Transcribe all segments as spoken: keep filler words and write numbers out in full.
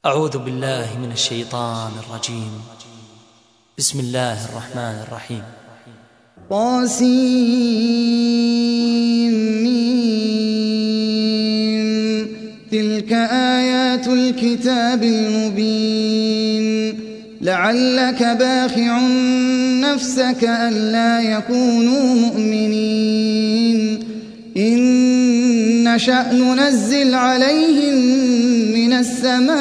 أعوذ بالله من الشيطان الرجيم. بسم الله الرحمن الرحيم. طاسيم تلك آيات الكتاب المبين لعلك باخع نفسك ألا يكونوا مؤمنين إن نشأ ننزل عليهم من السماء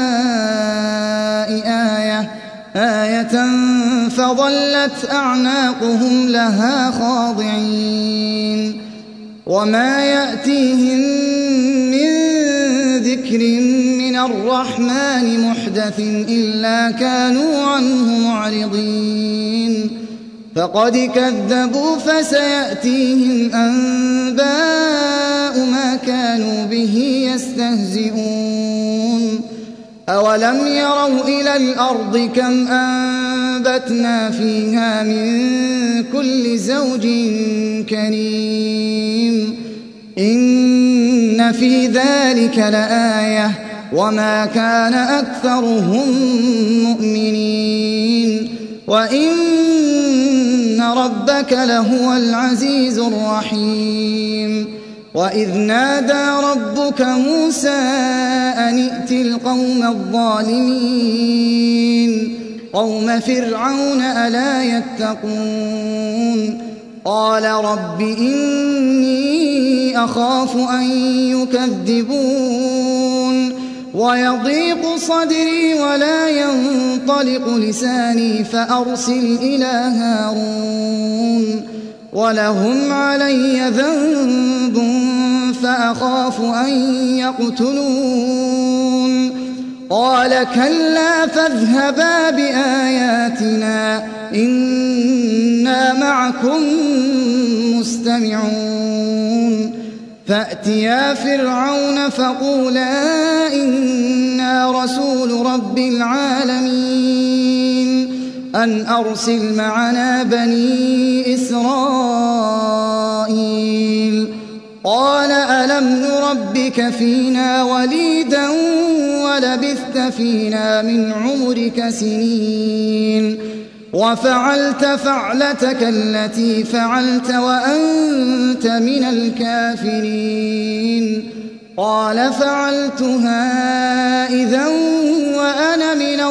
آية آية فظلت أعناقهم لها خاضعين وما يأتيهم من ذكر من الرحمن محدث إلا كانوا عنه معرضين فقد كذبوا فسيأتيهم أنباء ما كانوا به يستهزئون أولم يروا إلى الأرض كم أنبتنا فيها من كل زوج كريم إن في ذلك لآية وما كان أكثرهم مؤمنين وإن ربك لهو العزيز الرحيم وإذ نادى ربك موسى أن ائت القوم الظالمين قوم فرعون ألا يتقون قال رب إني أخاف أن يكذبون ويضيق صدري ولا ينطلق لساني فأرسل إلى هارون ولهم علي ذنب فأخاف أن يقتلون قال كلا فاذهبا بآياتنا إنا معكم مستمعون فأتيا فرعون فقولا إنا رسول رب العالمين أن أرسل معنا بني إسرائيل قال ألم نربك فينا وليدا ولبثت فينا من عمرك سنين وفعلت فعلتك التي فعلت وأنت من الكافرين قال فعلتها إذا وأنا من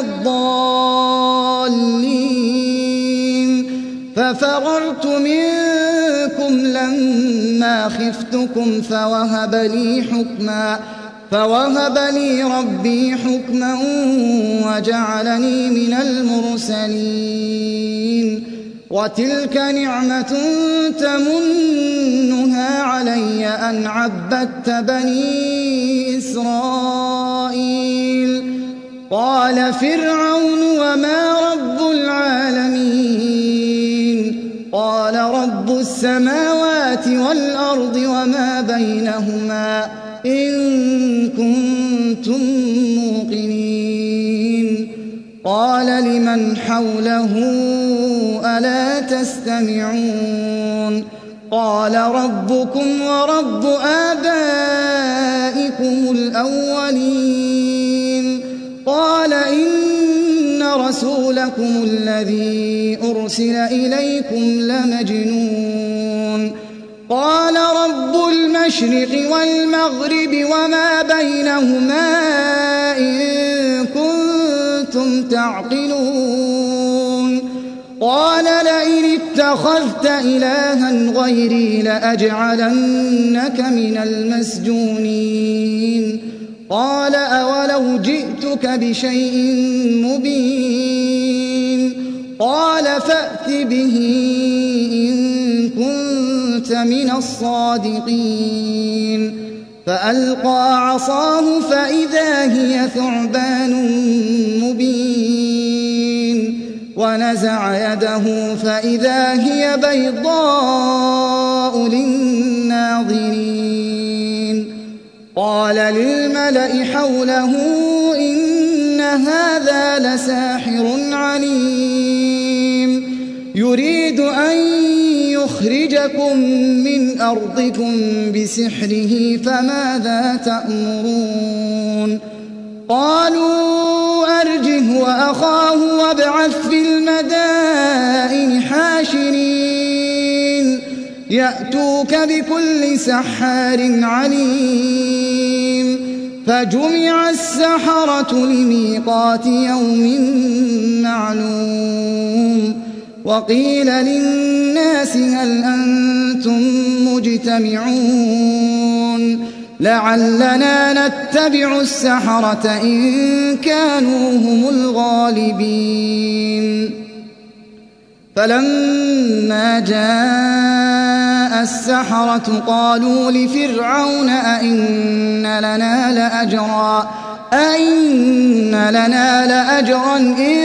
الضالين ففررت منكم لما خفتكم فوهب لي حكما فوهب لي ربي حكما وجعلني من المرسلين وتلك نعمة تمنها علي أن عبدت بني إسرائيل قال فرعون وما رب العالمين قال رب السماوات والأرض وما بينهما إن كنتم موقنين قال لمن حوله ألا تستمعون قال ربكم ورب آبائكم الأولين قال إن رسولكم الذي أرسل إليكم لمجنون قال رب المشرق والمغرب وما بينهما إن كنتم تعقلون قال لئن اتخذت إلها غيري لأجعلنك من المسجونين قال أولو جئتك بشيء مبين قال فأت به إن كنت من الصادقين فألقى عصاه فإذا هي ثعبان مبين ونزع يده فإذا هي بيضاء للناظرين قال للملأ حوله إن هذا لساحر عليم يريد أن يخرجكم من أرضكم بسحره فماذا تأمرون قالوا وأخاه وابعث في المدائن حاشرين يأتوك بكل سحار عليم فجمع السحرة لميقات يوم معلوم وقيل للناس هل أنتم مجتمعون لعلنا نتبع السحرة إن كانوا هم الغالبين فلما جاء السحرة قالوا لفرعون أئن لنا لأجرا أئن لنا لأجرا إن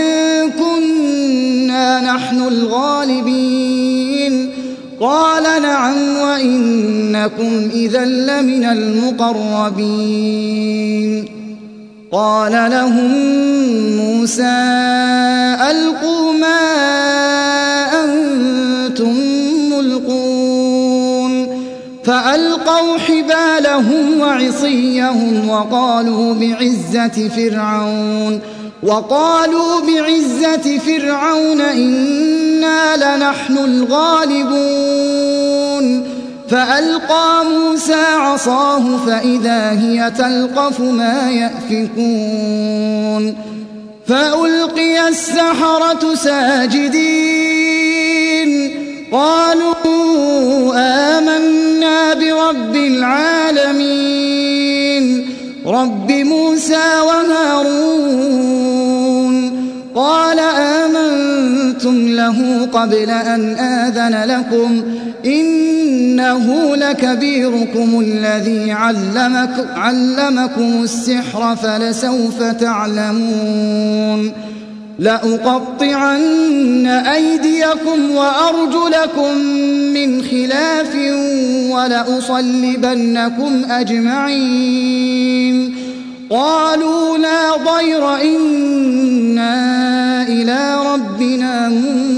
كنا نحن الغالبين قال نعم وإنكم إذا لمن المقربين قال لهم موسى ألقوا ما أنتم ملقون فألقوا حبالهم وعصيهم وقالوا بعزة فرعون وقالوا بعزة فرعون إنا لنحن الغالبون فألقى موسى عصاه فإذا هي تلقف ما يأفكون فألقي السحرة ساجدين قالوا آمنا برب العالمين رب موسى وهارون قال آمنتم له قبل أن آذن لكم إنه لكبيركم الذي علمك علمكم السحر فلسوف تعلمون لأقطعن أيديكم وأرجلكم من خلاف ولأصلبنكم أجمعين قالوا لا ضير إنا إلى ربنا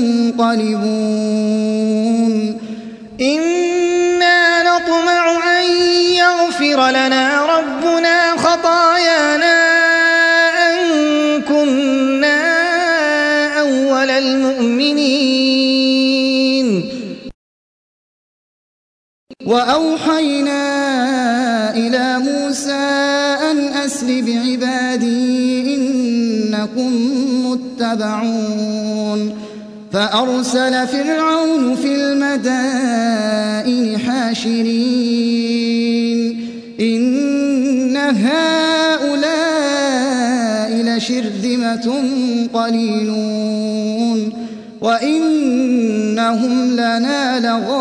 منقلبون إنا نطمع أن يغفر لنا ربنا خطايانا أن كنا أول المؤمنين وأوحينا إلى موسى أن أسر بعبادي إنكم متبعون فأرسل فرعون في المدائن حاشرين إن هؤلاء لشرذمة قليلون وإنهم لنا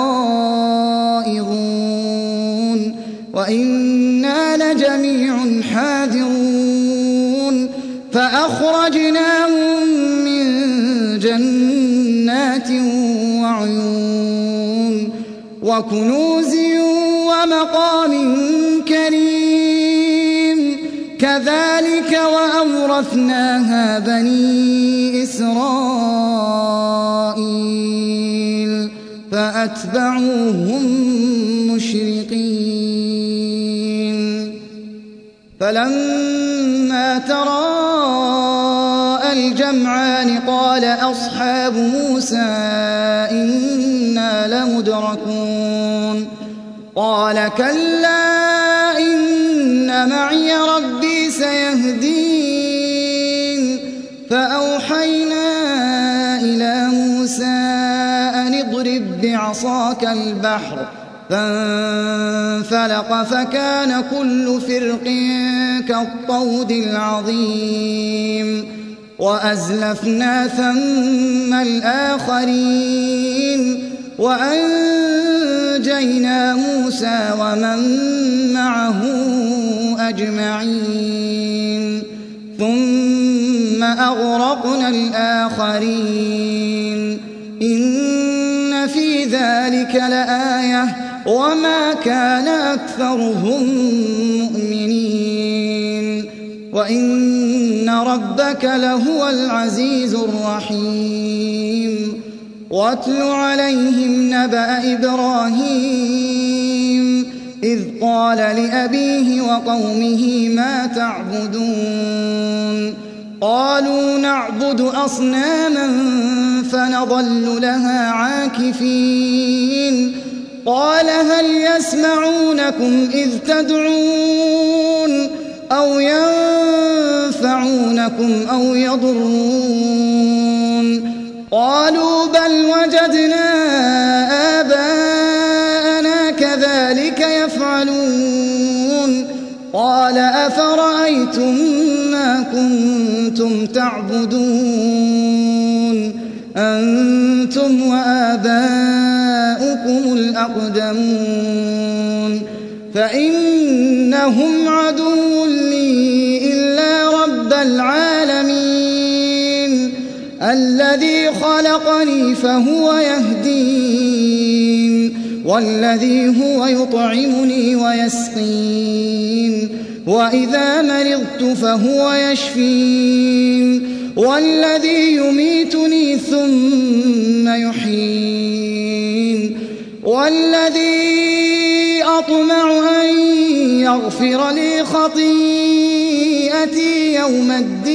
لغائظون وإنا لجميع حاذرون فأخرجناهم من جنات وعيون وكنوز ومقام كريم كذلك وأورثناها بني إسرائيل فأتبعوهم مشرقين فلما تراءى الجمعان قال أصحاب موسى إنا لمدركون قال كلا إن معي ربي سيهدين فأوحينا إلى موسى أن اضرب بعصاك البحر فانفلق فكان كل فرق كالطود العظيم وأزلفنا ثم الآخرين وأنجينا موسى ومن معه أجمعين ثم أغرقنا الآخرين إن في ذلك لآية وما كان أكثرهم مؤمنين وإن ربك لهو العزيز الرحيم واتل عليهم نبأ إبراهيم إذ قال لأبيه وقومه ما تعبدون قالوا نعبد نعبد أصناما فنظل لها عاكفين قال هل يسمعونكم إذ تدعون أو ينفعونكم أو يضرون قالوا بل وجدنا آباءنا كذلك يفعلون قال أفرأيتم ما كنتم تعبدون أنتم وآباؤكم الأقدمون فإنهم عدو لي إلا رب العالمين الذي خلقني فهو يهدين والذي هو يطعمني ويسقين وإذا مرضت فهو يشفين والذي يميتني ثم يحيين والذي أطمع أن يغفر لي خطيئتي يوم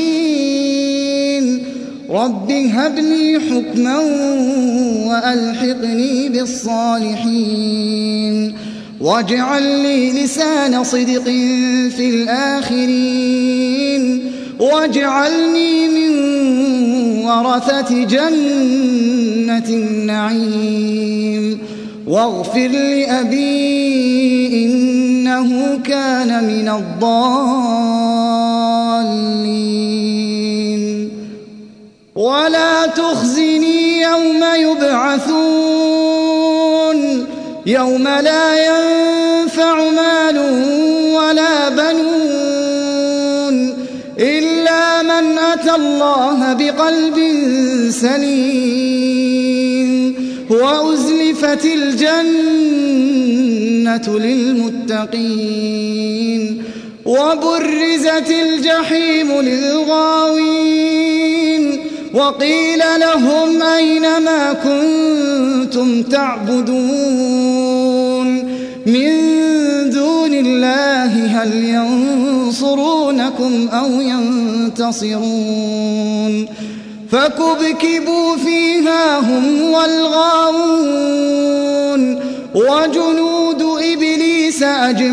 الدين رب هب لي حكما وألحقني بالصالحين واجعل لي لسان صدق في الآخرين واجعلني من ورثة جنة النعيم واغفر لأبي إنه كان من الضالين ولا تخزني يوم يبعثون يوم لا ينفع مال ولا بنون إلا من أتى الله بقلب سليم وأزلفت الجنة للمتقين وبرزت الجحيم للغاوين وقيل لهم أين ما كنتم تعبدون من دون الله هل ينصرونكم أو ينتصرون فكبكبوا فيها هم والغاوون وجنود إبليس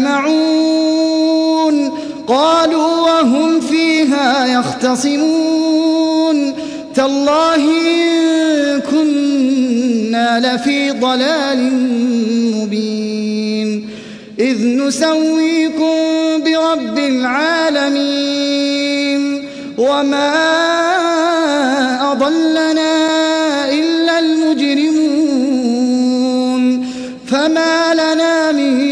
أجمعون قالوا وهم فيها يختصمون تالله إن كنا لفي ضلال مبين إذ نسويكم برب العالمين وما أضلنا إلا المجرمون فما لنا من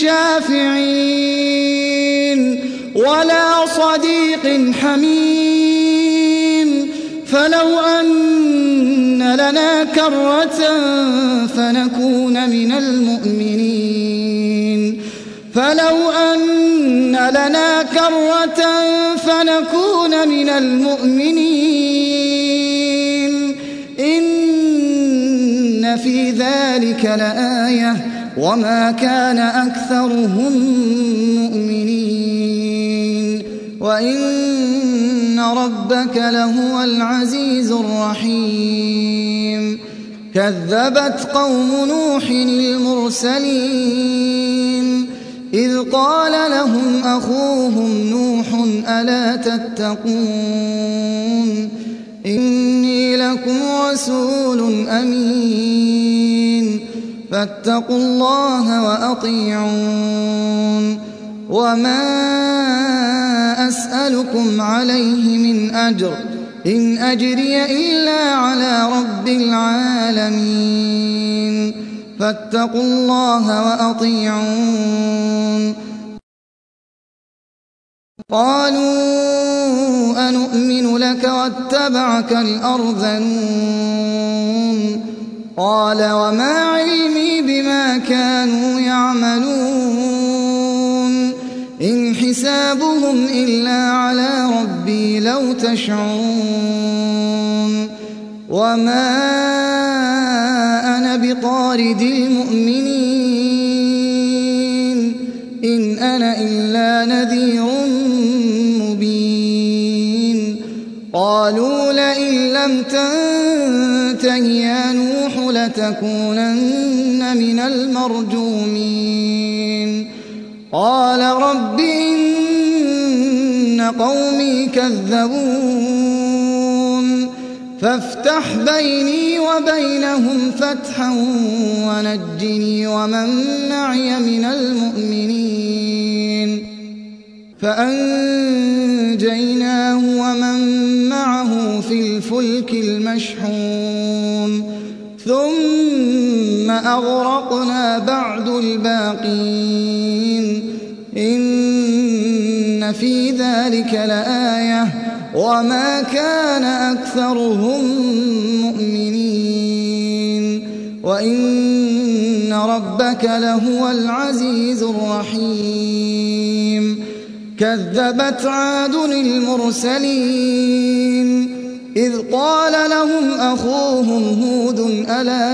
شافعين ولا صديق حميم فلو أن لنا كرة فنكون من المؤمنين فلو أن لنا كرة فنكون من المؤمنين إن في ذلك لآية وما كان أكثرهم مؤمنين وإن ربك لهو العزيز الرحيم كذبت قوم نوح المرسلين إذ قال لهم أخوهم نوح ألا تتقون إني لكم رسول أمين فاتقوا الله وأطيعون وما أسألكم عليه من أجر إن أجري إلا على رب العالمين فاتقوا الله وأطيعون قالوا أنؤمن لك واتبعك الأرذلون قال وما علمي بما كانوا يعملون إن حسابهم إلا على ربي لو تشعرون وما أنا بطارد المؤمنين إن أنا إلا نذير مبين قالوا لئن لم تنته يا نوح لتكونن من المرجومين قال رب إن قومي كذبون فافتح بيني وبينهم فتحا ونجني ومن معي من المؤمنين فأنجيناه ومن معه في الفلك المشحون ثم أغرقنا بعد الباقين إن في ذلك لآية وما كان أكثرهم مؤمنين وإن ربك لهو العزيز الرحيم كذبت عاد المرسلين إذ قال لهم أخوهم هود ألا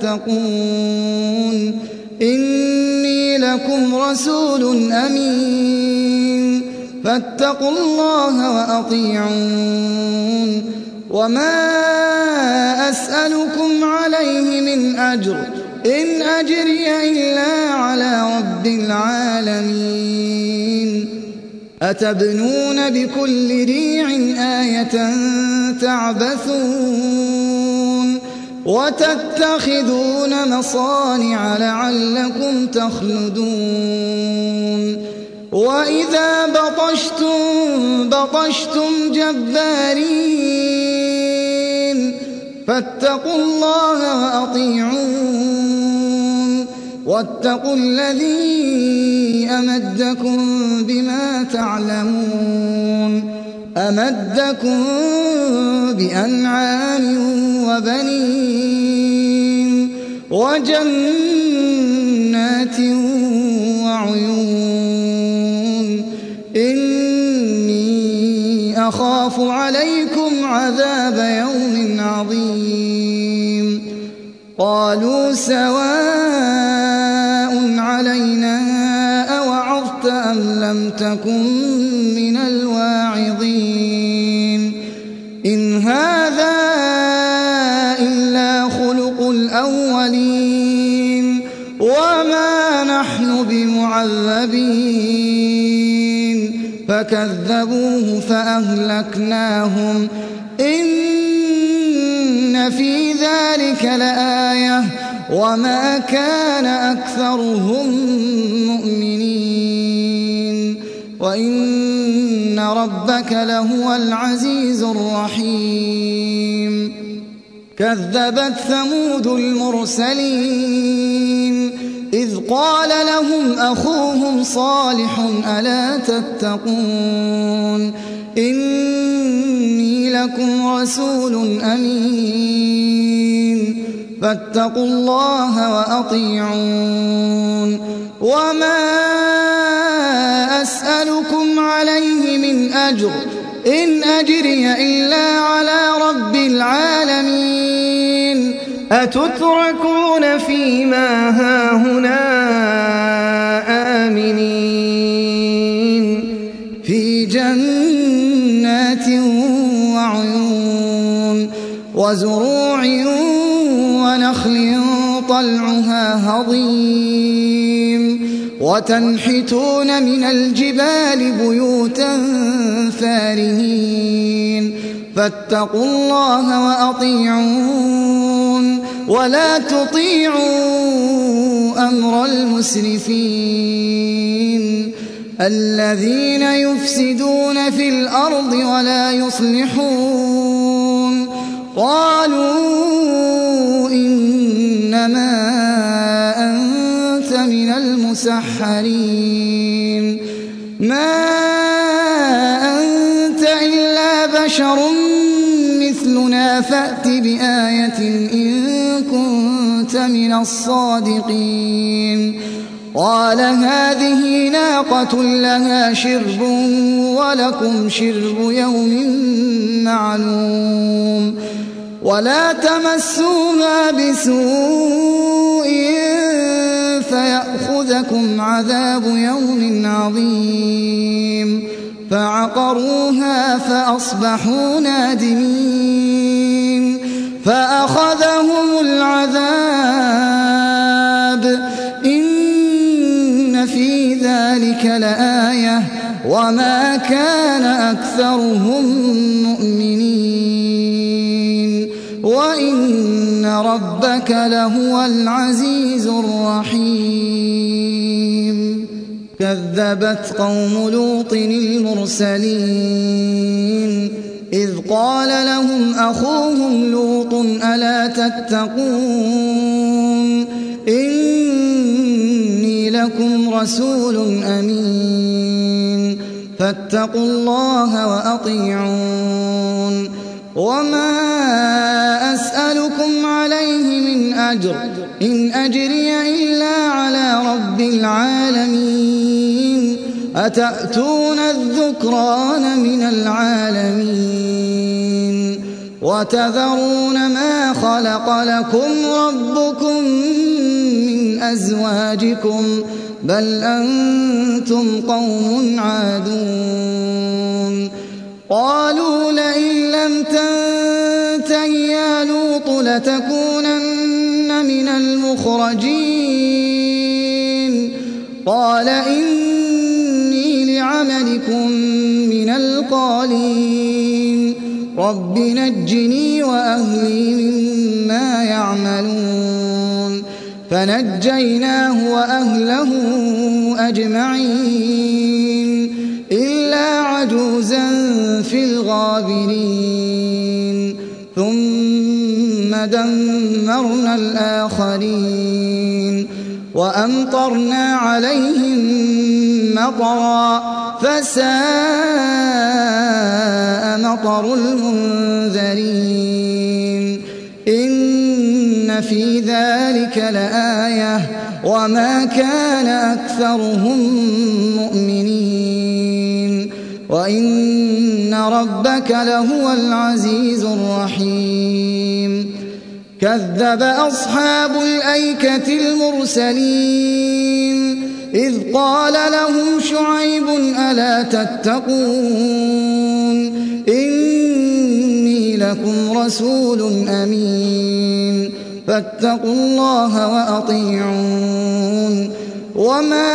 تتقون إني لكم رسول أمين فاتقوا الله وأطيعون وما أسألكم عليه من أجر إن أجري إلا على رب العالمين أتبنون بكل ريع آية تعبثون وتتخذون مصانع لعلكم تخلدون وإذا بطشتم بطشتم جبارين فاتقوا الله وأطيعون واتقوا الذي أمدكم بما تعلمون أمدكم بأنعام وبنين وجنات وعيون إني أخاف عليكم عذاب يوم عظيم قالوا سواء علينا أوعظت أم لم تكن من الواعظين إن هذا إلا خلق الأولين وما نحن بمعذبين فكذبوه فأهلكناهم إن في ذلك لآية وما كان أكثرهم مؤمنين وإن ربك لهو العزيز الرحيم كذبت ثمود المرسلين إذ قال لهم أخوهم صالح ألا تتقون إني لكم رسول أمين فاتقوا الله وأطيعون وما أسألكم عليه من أجر إن أجري إلا على رب العالمين أتتركون فيما هاهنا آمنين في جنات وعيون وزروع ونخل طلعها هضيم وتنحتون من الجبال بيوتا فارهين فاتقوا الله وأطيعون ولا تطيعوا أمر المسرفين الذين يفسدون في الأرض ولا يصلحون قالوا إنما أنت من المسحرين ما أنت إلا بشر مثلنا فأت بآية إن كنت من الصادقين قال هذه ناقة لها شرب ولكم شرب يوم معلوم ولا تمسوها بسوء فيأخذكم عذاب يوم عظيم فعقروها فأصبحوا نادمين فأخذهم العذاب إن في ذلك لآية وما كان أكثرهم مؤمنين وإن ربك لهو العزيز الرحيم كذبت قوم لوط المرسلين إذ قال لهم أخوهم لوط ألا تتقون إني لكم رسول أمين فاتقوا الله وأطيعون وما أسألكم عليه من أجر إن أجري إلا على رب العالمين أتأتون الذكران من العالمين وتذرون ما خلق لكم ربكم من أزواجكم بل أنتم قوم عادون قالوا لئن لم تنته يا لوط لتكونن من المخرجين قال إني لعملكم من القالين رب نجني وأهلي مما يعملون فنجيناه وأهله أجمعين إلا عجوزا في الغابرين ثم دمرنا الآخرين وأمطرنا عليهم مطرا فساء مطر المنذرين إن في ذلك لآية وما كان أكثرهم مؤمنين وإن ربك لهو العزيز الرحيم كذب أصحاب الأيكة المرسلين إذ قال لهم شعيب ألا تتقون إني لكم رسول أمين فاتقوا الله وأطيعون وما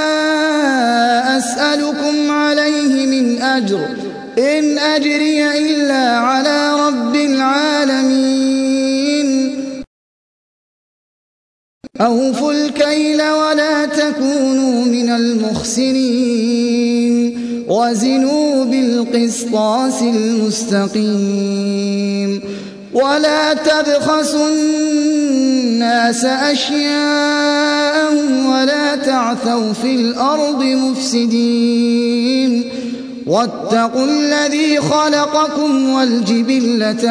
أسألكم عليه من أجر إن أجري إلا على رب العالمين أوفوا الكيل ولا تكونوا من المخسرين وزنوا بالقسطاس المستقيم ولا تبخسوا الناس أشياءهم ولا تعثوا في الأرض مفسدين واتقوا الذي خلقكم والجبلة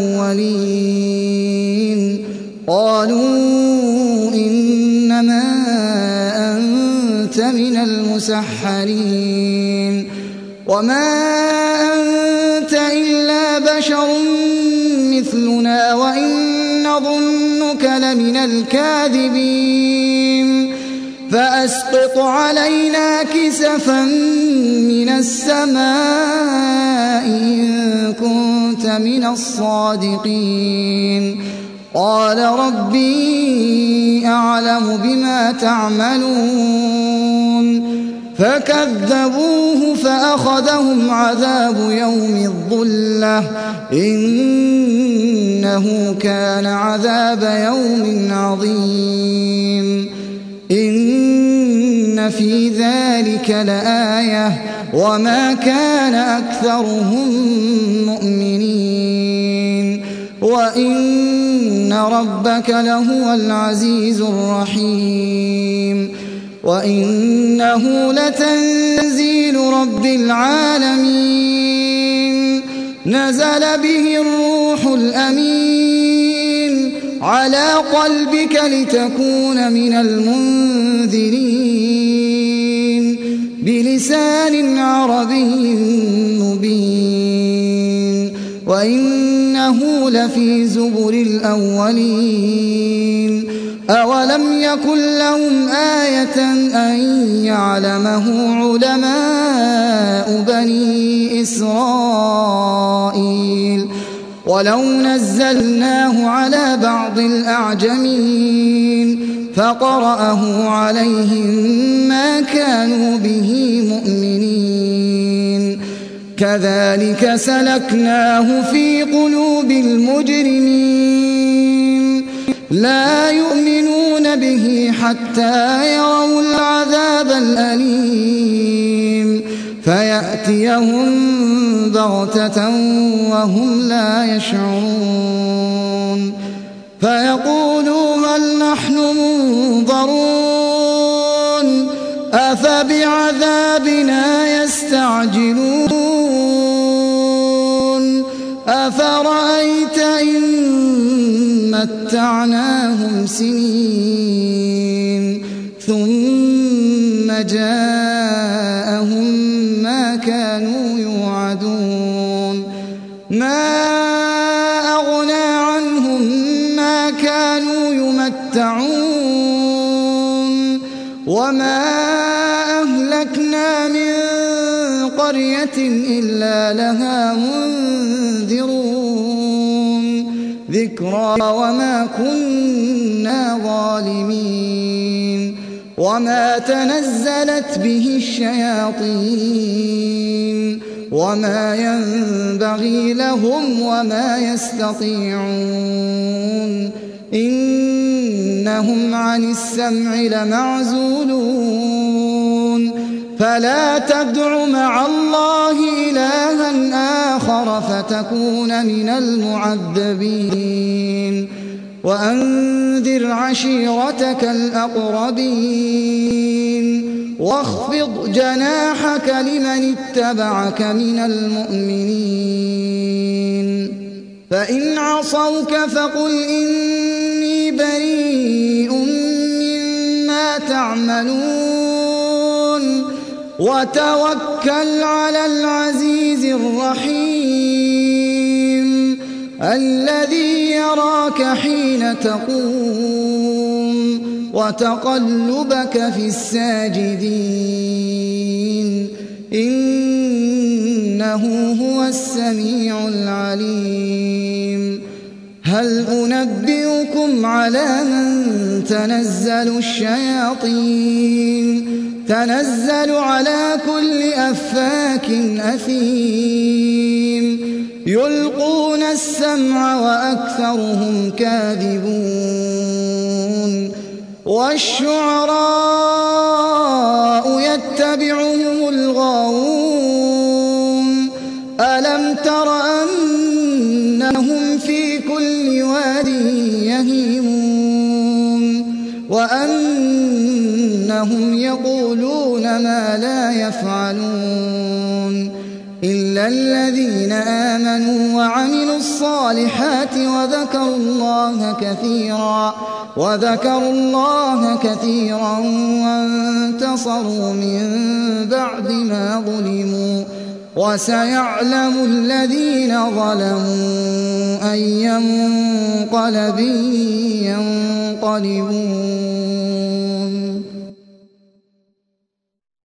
الأولين قالوا إنما أنت من المسحرين وما أنت إلا بشر مثلنا وإن نظنك لمن الكاذبين فأسقط علينا كسفا من السماء إن كنت من الصادقين قال ربي أعلم بما تعملون فكذبوه فأخذهم عذاب يوم الظلة إنه كان عذاب يوم عظيم إن في ذلك لآية وما كان أكثرهم مؤمنين وإن ربك لهو العزيز الرحيم وإنه لتنزيل رب العالمين نزل به الروح الأمين على قلبك لتكون من المنذرين بلسان عربي مبين وإنه لفي زبر الأولين أولم يكن لهم آية أن يعلمه علماء بني بني إسرائيل ولو نزلناه على بعض الأعجمين فقرأه عليهم ما كانوا به مؤمنين كذلك سلكناه في قلوب المجرمين لا يؤمنون به حتى يروا العذاب الأليم فيأتيهم بغتة وهم لا يشعرون فيقولوا هل نحن منظرون أفبعذابنا يستعجلون أفرأيت إن متعناهم سنين ثم جاءهم ما كانوا يوعدون ما أغنى عنهم ما كانوا يمتعون وما أهلكنا من قرية إلا لها منذرون ذكرى وما كنا ظالمين وما تنزلت به الشياطين وما ينبغي لهم وما يستطيعون إنهم عن السمع لمعزولون فلا تدع مع الله إلها آخر فتكون من المعذبين وأنذر عشيرتك الأقربين واخفض جناحك لمن اتبعك من المؤمنين فإن عصوك فقل إني بريء مما تعملون وتوكل على العزيز الرحيم الذي يراك حين تقوم وتقلبك في الساجدين إنه هو السميع العليم هل أنبئكم على من تنزل الشياطين تنزل على كل أفاك أثيم يلقون السمع وأكثرهم كاذبون والشعراء يتبعهم الغاوون ألم تر أنهم في كل واد يهيمون وأنهم يقولون ما لا يفعلون إلا الذين آمنوا وعملوا الصالحات وذكروا الله كثيرا وذكروا الله كثيرا وانتصروا من بعد ما ظلموا وسيعلم الذين ظلموا أي منقلب ينقلبون